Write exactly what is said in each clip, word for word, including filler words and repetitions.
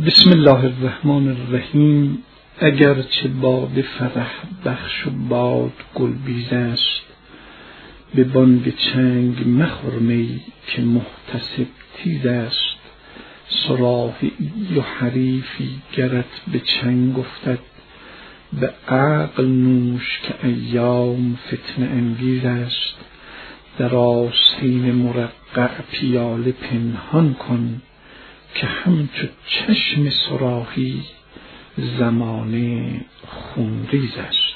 بسم الله الرحمن الرحیم. اگرچه باد فرح بخش و باد گلبیز است، به بانگ چنگ مخور می که محتسب تیز است. صراحی و حریفی گرت به چنگ افتد، به عقل نوش که ایام فتنه انگیز است. در آستین مرقع پیاله پنهان کن، که همچو چشم صراحی زمانه خونریز است.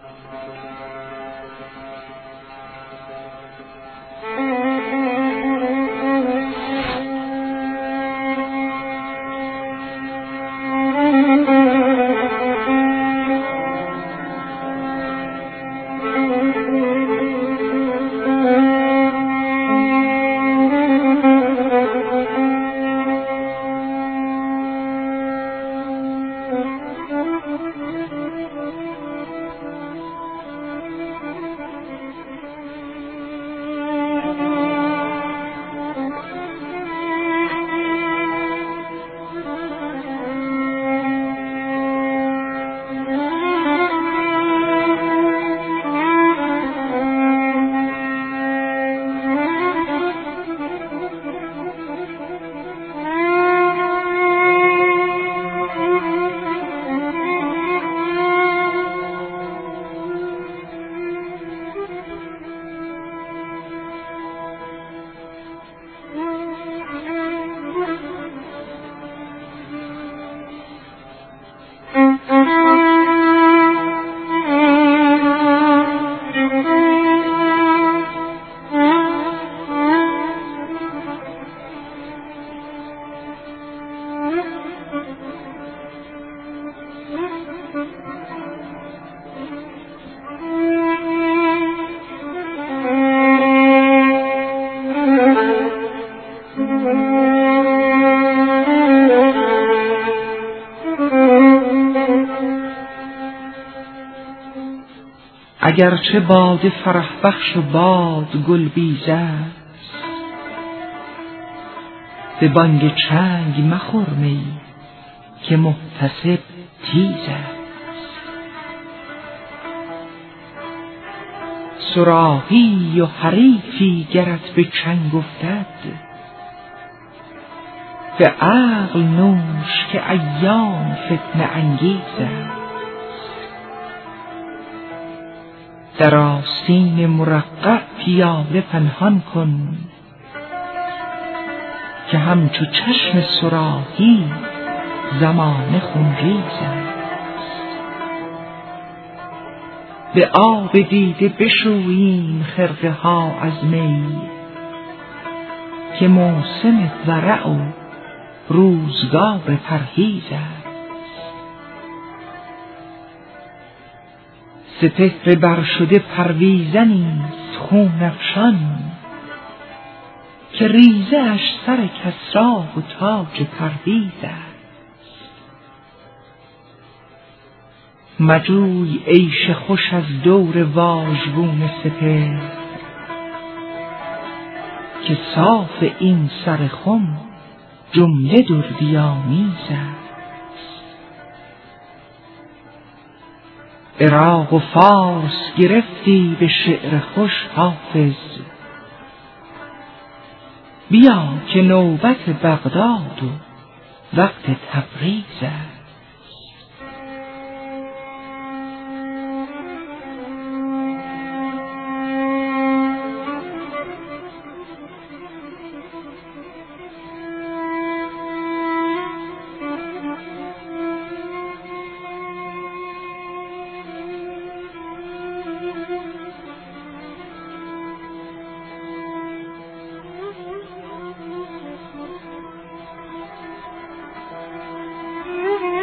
اگرچه باد فرح بخش و باد گلبیز است، به بانگ چنگ مخور می که محتسب تیز است. صراحی و حریفی گرت به چنگ افتد، به عقل نوش که ایام فتنه انگیز است. در آستین مرقع پیاله پنهان کن، که همچو چشم صراحی زمانه خونریز است. به آب دیده بشوییم خرقه ها از می، که موسم ورع و روزگار پرهیز است. سپهر بر شده پرویزنی است خون افشان، که ریزه اش سر کسری و تاج پرویز است. مجوی عیش خوش از دور واژگون سپهر، که صاف این سر خم جمله دردی آمیز است. عراق و فارس گرفتی به شعر خوش حافظ، بیا که نوبت بغداد و وقت تبریز است. Mm-hmm.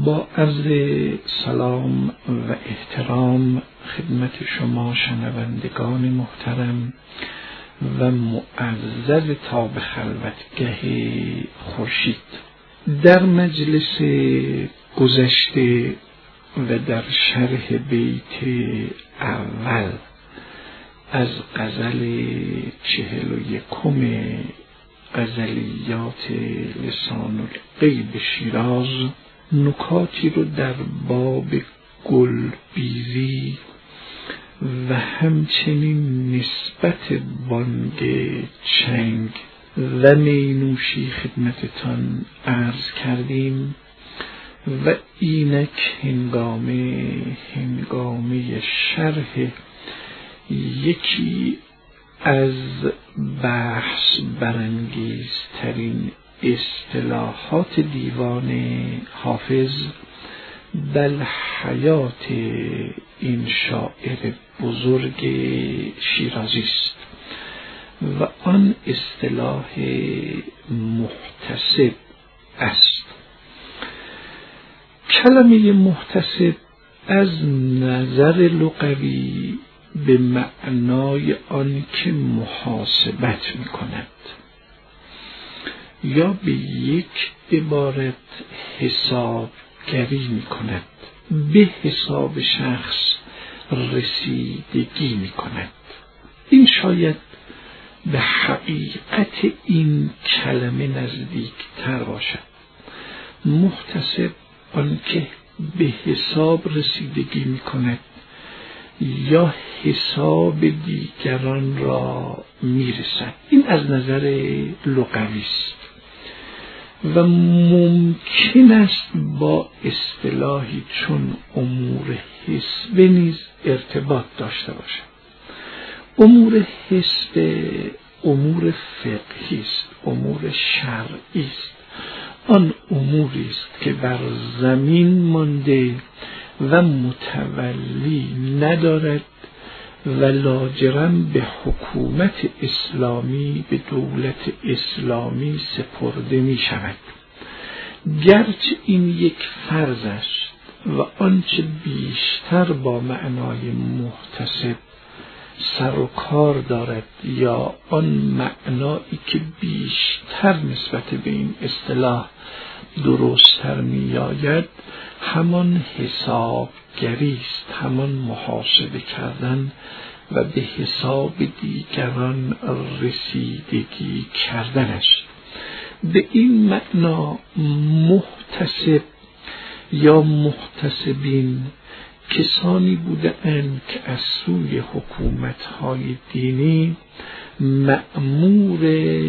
با عرض سلام و احترام خدمت شما شنوندگان محترم و معزز تا به خلوتگه خورشید، در مجلس گذشته و در شرح بیت اول از غزل چهل و یکم غزلیات لسان الغیب شیراز نکاتی رو در باب گلبیزی و همچنین نسبت بانگ چنگ و مینوشی خدمتتان عرض کردیم و اینک هنگامه هنگامه شرح یکی از بحث برانگیزترین اصطلاحات دیوان حافظ بل حیات این شاعر بزرگ شیرازی است و آن اصطلاح محتسب است. کلمه محتسب از نظر لغوی به معنای آن که محاسبت می کند یا به یک عبارت حسابگری می کند، به حساب شخص رسیدگی می کند. این شاید به حقیقت این کلمه نزدیک تر باشد. محتسب آن که به حساب رسیدگی می کند یا حساب دیگران را میرسد. این از نظر لغوی است و ممکن است با اصطلاحی چون امور حسبه نیز ارتباط داشته باشد. امور حسبه امور فقهی است، امور شرعی است، آن اموری است که بر زمین مانده و متولی ندارد و لاجرم به حکومت اسلامی، به دولت اسلامی سپرده می شود. گرچه این یک فرض است و آنچه بیشتر با معنای محتسب سر و کار دارد یا آن معنایی که بیشتر نسبت به این اصطلاح درست‌تر می‌آید همان حسابگری است، همان محاسبه کردن و به حساب دیگران رسیدگی کردن است. به این معنا محتسب یا محتسبین کسانی بودند که از سوی حکومت‌های دینی مأمور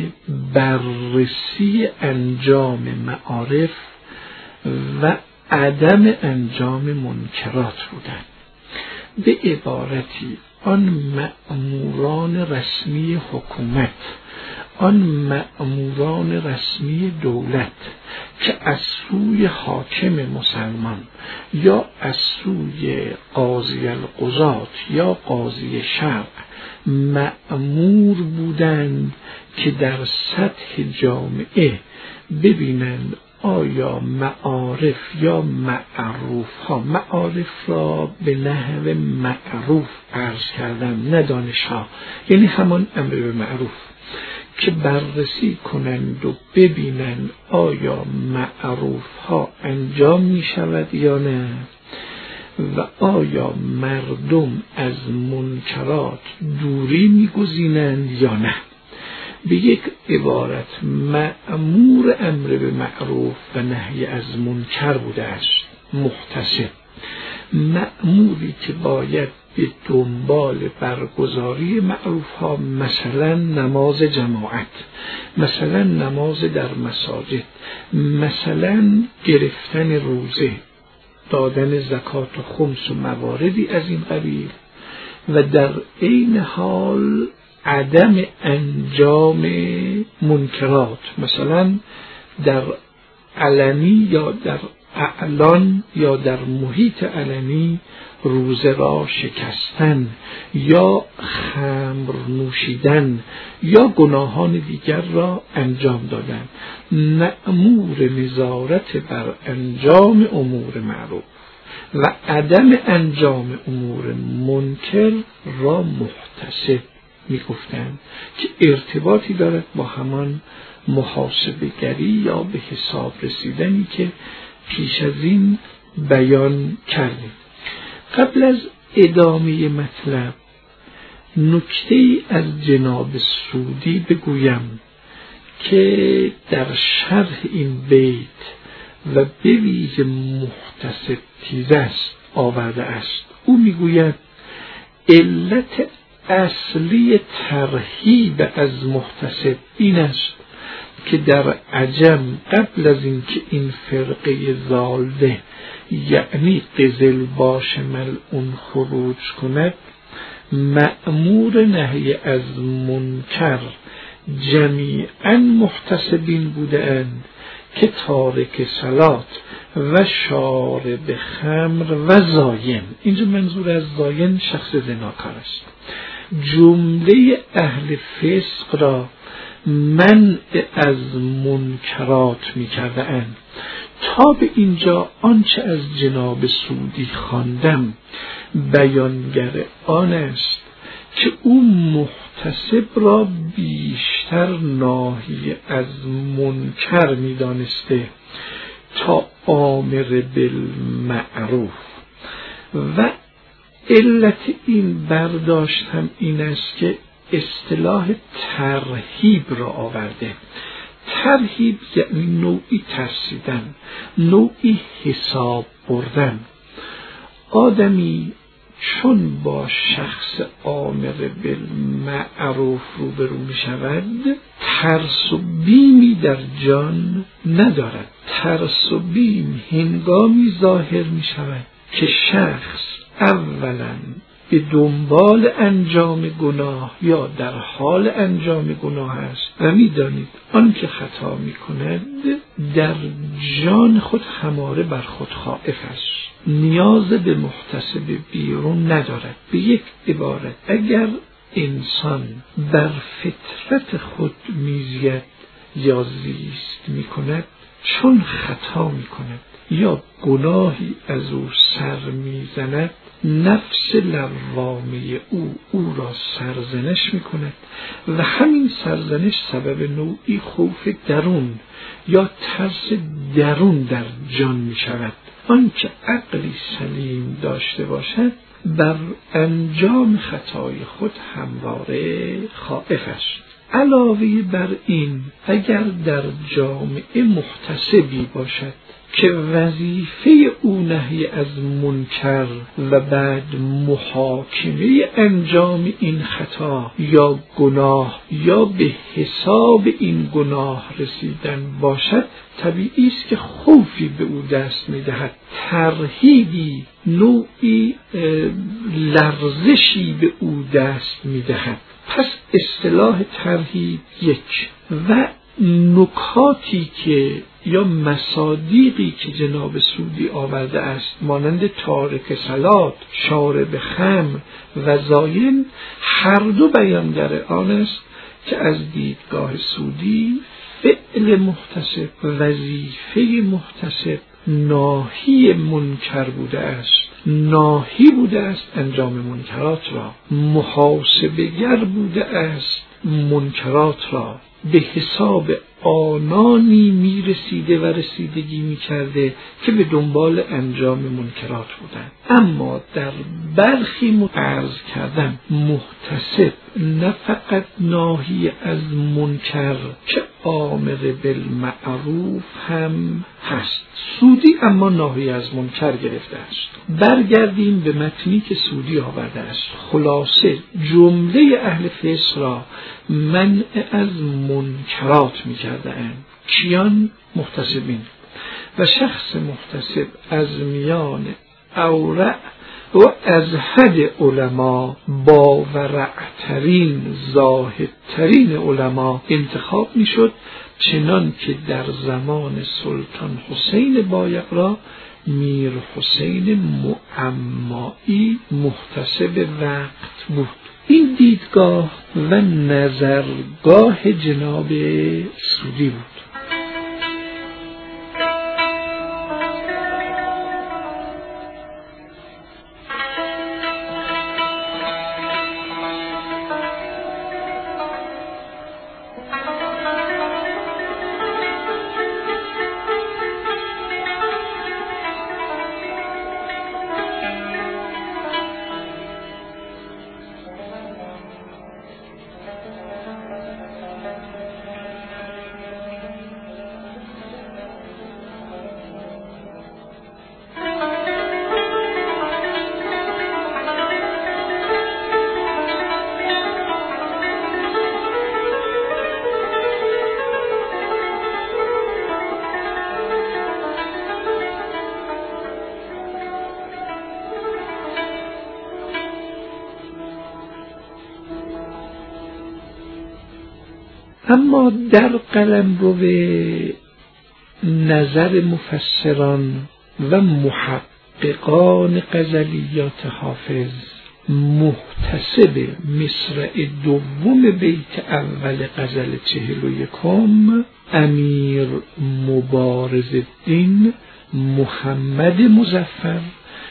بررسی انجام معارف و عدم انجام منکرات بودند. به عبارتی آن مأموران رسمی حکومت، آن مأموران رسمی دولت که از سوی حاکم مسلمان یا از سوی قاضی القضات یا قاضی شرع مأمور بودند که در سطح جامعه ببینند آیا معارف یا معروف ها، معارف را به نحو معروف عرض کردن نه دانش ها، یعنی همان امر به معروف، که بررسی کنند و ببینند آیا معروف ها انجام می شود یا نه و آیا مردم از منکرات دوری می گزینند یا نه. به یک عبارت مأمور امر به معروف و نهی از منکر بوده است محتسب، مأموری که باید به دنبال برگزاری معروف ها، مثلا نماز جماعت، مثلا نماز در مساجد، مثلا گرفتن روزه، دادن زکات و خمس و مواردی از این قبیل، و در عین حال عدم انجام منکرات، مثلا در علنی یا در اعلان یا در محیط علنی روزه را شکستن یا خمر نوشیدن یا گناهان دیگر را انجام دادن، مأمور نظارت بر انجام امور معروف و عدم انجام امور منکر را محتسب می گفتند که ارتباطی دارد با همان محاسبه گری یا به حساب رسیدنی که پیش از این بیان کردیم. قبل از ادامه مطلب نکته‌ای از جناب سودی بگویم که در شرح این بیت و به ویژه محتسب تیز است آورده است. او میگوید علت اصلی ترهیب از محتسب این است که در عجم قبل از اینکه این فرقه ضاله یعنی قزلباش ملعون خروج کند، مأمور نهی از منکر جمیعاً محتسبین بودند که تارک صلات و شارب خمر و زاین، اینجا منظور از زاین شخص زناکار است، جمله اهل فسق را منع از منکرات می کرده اند. تا به اینجا آنچه از جناب سودی خواندم بیانگر آن است که او محتسب را بیشتر ناهی از منکر می دانسته تا آمر بالمعروف و علت این برداشت هم این است که اصطلاح ترهیب را آورده. ترهیب یعنی نوعی ترسیدن، نوعی حساب بردن. آدمی چون با شخص آمر بالمعروف روبرو می شود، ترس و بیمی در جان ندارد. ترس و بیم هنگامی ظاهر می شود که شخص اولا به دنبال انجام گناه یا در حال انجام گناه است و می دانید آنکه خطا می کند در جان خود هماره بر خود خائف است، نیاز به محتسب بیرون ندارد. به یک عبارت اگر انسان بر فطرت خود میزید یا زیست می کند، چون خطا می کند یا گناهی از او سر میزند، نفس لوامه او او را سرزنش می کند و همین سرزنش سبب نوعی خوف درون یا ترس درون در جان می شود. آنچه عقلی سلیم داشته باشد بر انجام خطای خود همواره خائف است. علاوه بر این اگر در جامعه محتسبی باشد که وظیفه او نهی از منکر و بعد محاکمه انجام این خطا یا گناه یا به حساب این گناه رسیدن باشد، طبیعی است که خوفی به او دست می‌دهد، ترهیبی، نوعی لرزشی به او دست می‌دهد. پس اصطلاح ترهیب یک و نکاتی که یا مصادیقی که جناب سودی آورده است مانند تارک صلات، شارب خمر و زاین، هر دو بیانگر آن است که از دیدگاه سودی فعل محتسب، وظیفه محتسب ناهی منکر بوده است، ناهی بوده است انجام منکرات را، محاسبه‌گر بوده است منکرات را، به حساب آنانی می رسیده و رسیدگی می کرده که به دنبال انجام منکرات بودند. اما در برخی عرض کردن محتسب نه فقط ناهی از منکر که آمر بالمعروف هم هست. سودی اما ناهی از منکر گرفته است. برگردیم به متنی که سودی آورده است. خلاصه جمله اهل فسق را منع از منکرات می کرده اند. کیان؟ محتسبین. و شخص محتسب از میان اورع و از حد علما با ورعترین زاهدترین علما انتخاب می شد، چنان که در زمان سلطان حسین بایقرا میر حسین معمایی محتسب وقت بود. این دیدگاه و نظرگاه جناب سودی بود. اما در قلمرو نظر مفسران و محققان غزلیات حافظ، محتسب مصرع دوم بیت اول غزل چهل و یکم امیر مبارزالدین محمد مظفر،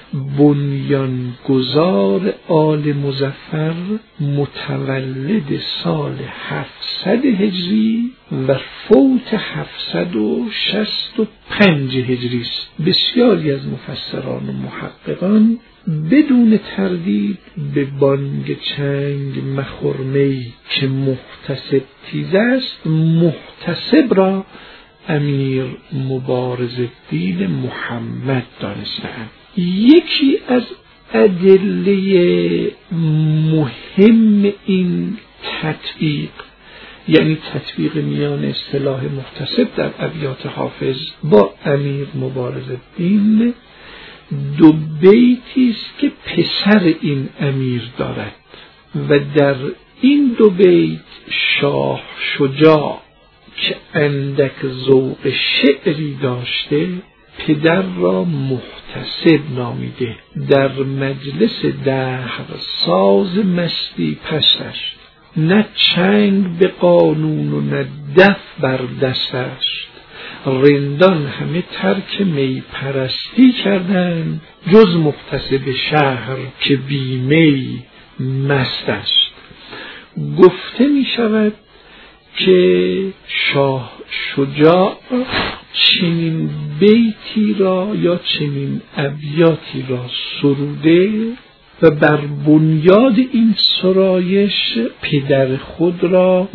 بنیانگذار آل مظفر، متولد سال هفتصد هجری و فوت هفتصد و شصت و پنج هجری است. بسیاری از مفسران و محققان بدون تردید به بانگ چنگ مخرمی که محتسب تیز است، محتسب را امیر مبارزالدین محمد دانستند. یکی از ادله مهم این تطبیق، یعنی تطبیق میان اصطلاح محتسب در ابیات حافظ با امیر مبارزالدین، دو بیتی است که پسر این امیر دارد و در این دو بیت شاه شجاع که اندک ذوق شعری داشته پدر را محتسب نامیده. در مجلس دهر ساز مستی پستش، نه چنگ به قانون و نه دف بر دستش. رندان همه ترک می پرستی کردند، جز محتسب شهر که بی می مست است. گفته می شود که شاه شجاع چنین بیتی را یا چنین ابیاتی را سروده و بر بنیاد این سرایش پدر خود را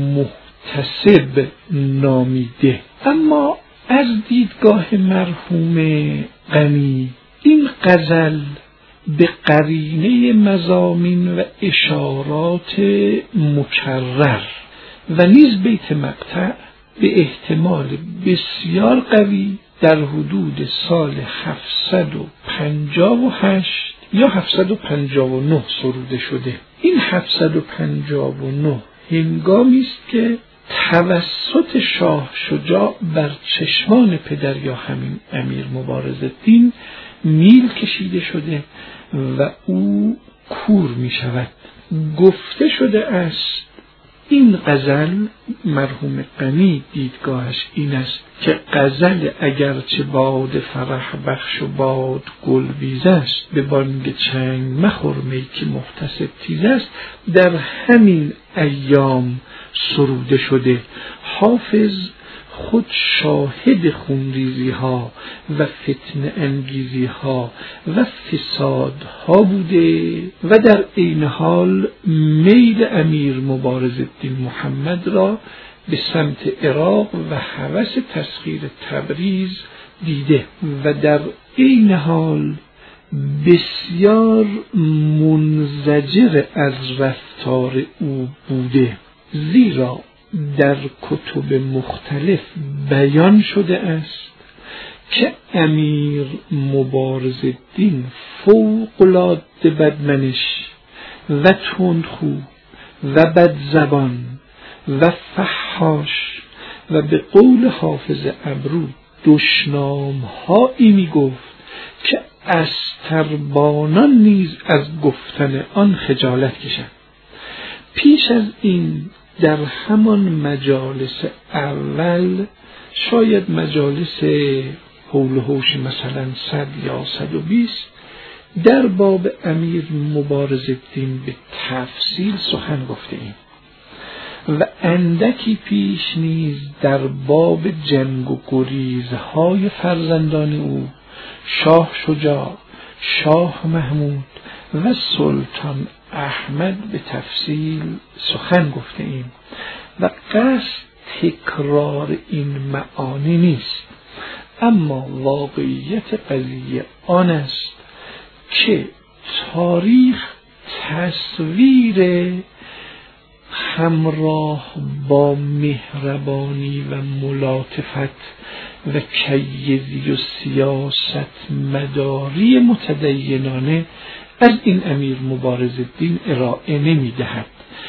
محتسب نامیده. اما از دیدگاه مرحوم غنی این غزل به قرینه مضامین و اشارات مکرر و نیز بیت مقطع به احتمال بسیار قوی در حدود سال هفتصد و پنجاه و هشت یا هفتصد و پنجاه و نه سروده شده. این هفتصد و پنجاه و نه هنگامی است که توسط شاه شجاع بر چشمان پدر یا همین امیر مبارزالدین میل کشیده شده و او کور می شود. گفته شده است این غزل، مرحوم غنی دیدگاهش این است که غزل اگرچه باد فرح بخش و باد گلبیز است، به بانگ چنگ مخرمی که محتسب تیز است، در همین ایام سروده شده. حافظ خود شاهد خونریزی ها و فتنه انگیزی ها و فساد ها بوده و در عین حال میل امیر مبارزالدین محمد را به سمت عراق و هوس تسخیر تبریز دیده و در عین حال بسیار منزجر از رفتار او بوده، زیرا در کتب مختلف بیان شده است که امیر مبارزالدین فوق‌العاده بدمنش و تندخو و بدزبان و فحاش و به قول حافظ ابرو دشنام هایی می گفت که استربانان نیز از گفتن آن خجالت کشند. پیش از این در همان مجالس اول، شاید مجالس حول و حوش مثلا صد یا صد و بیست، در باب امیر مبارزالدین به تفصیل سخن گفته ایم و اندکی پیش نیز در باب جنگ و گریزهای فرزندان او، شاه شجاع، شاه محمود و سلطان احمد به تفصیل سخن گفته ایم و قصد تکرار این معانی نیست، اما واقعیت قضیه آن است که تاریخ تصویر همراه با مهربانی و ملاطفت و کیدی و سیاست مداری متدینانه از این امیر مبارزالدین ارائه نمی دهد.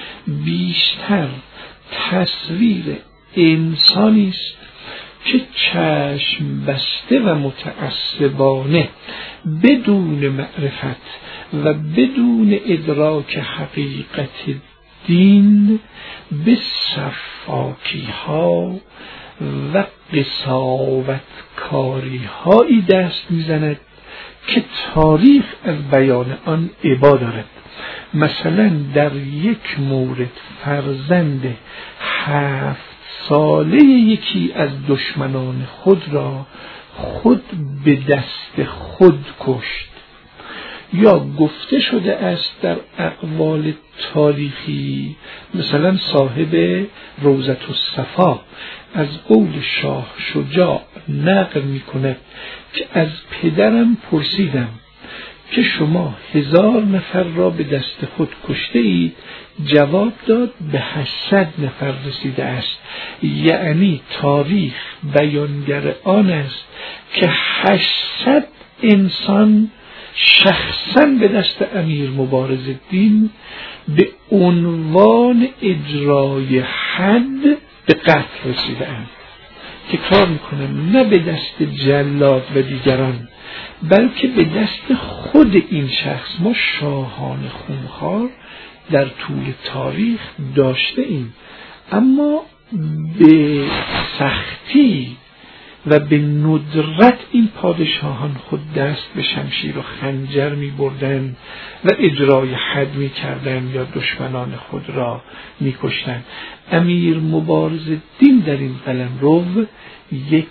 بیشتر تصویر انسانی است که چشم بسته و متعصبانه بدون معرفت و بدون ادراک حقیقت دین به صفاکی ها و قساوت کاری هایی دست میزند که تاریخ از بیان آن ابا دارد. مثلا در یک مورد فرزند هفت ساله یکی از دشمنان خود را خود به دست خود کشت. یا گفته شده است در اقوال تاریخی، مثلا صاحب روضة الصفا از قول شاه شجاع نقل می کند که از پدرم پرسیدم که شما هزار نفر را به دست خود کشته اید؟ جواب داد به هشتصد نفر رسیده است. یعنی تاریخ بیانگر آن است که هشتصد انسان شخصا به دست امیر مبارزالدین به عنوان اجرای حد به قتل رسیده اند. تکرار میکنم، نه به دست جلاد و دیگران، بلکه به دست خود این شخص. ما شاهان خونخوار در طول تاریخ داشته ایم، اما به سختی و به ندرت این پادشاهان خود دست به شمشیر و خنجر می بردن و اجرای حد می کردن یا دشمنان خود را می کشتن. امیر مبارزالدین در این قلمرو یک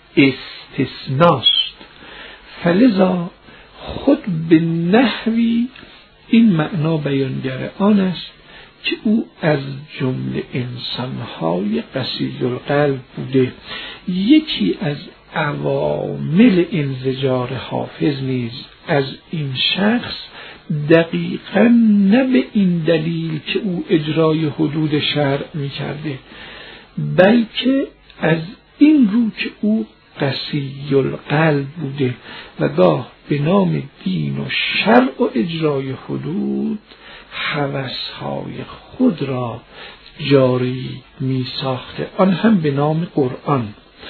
استثناست، فلذا خود به نحوی این معنا بیانگر آن است که او از جمله انسانهای قسی القلب بوده. یکی از عوامل انزجار حافظ نیز از این شخص دقیقاً نه به این دلیل که او اجرای حدود شرع می کرده، بلکه از این رو که او قسی القلب بوده و گاه به نام دین و شرع و اجرای حدود هوس‌های خود را جاری می ساخته، آن هم به نام قرآن.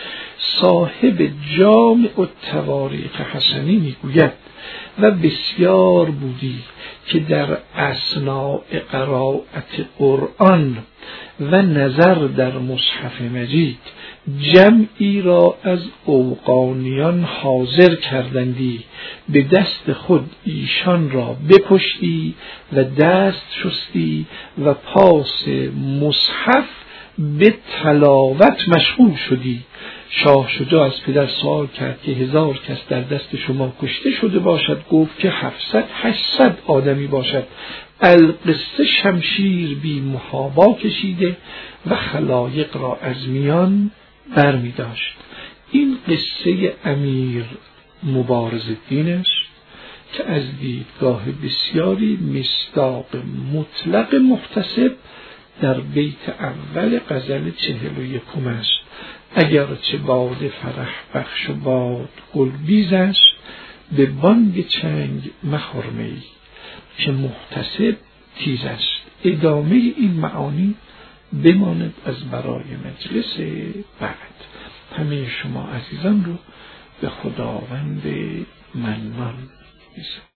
صاحب جامع التواریخ حسنی می گوید و بسیار بودی که در اثناء قرائت قرآن و نظر در مصحف مجید جمعی را از اوقانیان حاضر کردندی، به دست خود ایشان را بکشتی و دست شستی و پاس مصحف به تلاوت مشغول شدی. شاه شجاع از پدر سوال کرد که هزار کس در دست شما کشته شده باشد؟ گفت که هفتصد هشتصد آدمی باشد. القصه شمشیر بی محابا کشیده و خلایق را از میان بر می داشت. این قصه امیر مبارزالدین است که از دیدگاه بسیاری مصداق مطلق محتسب در بیت اول غزل چهل و یکم است. اگر چه باد فرح بخش و باد گلبیز است، به بانگ چنگ مخرمی که محتسب تیز است. ادامه این معانی بماند از برای مجلس بعد. همه شما عزیزان رو به خداوند منان می‌سازد.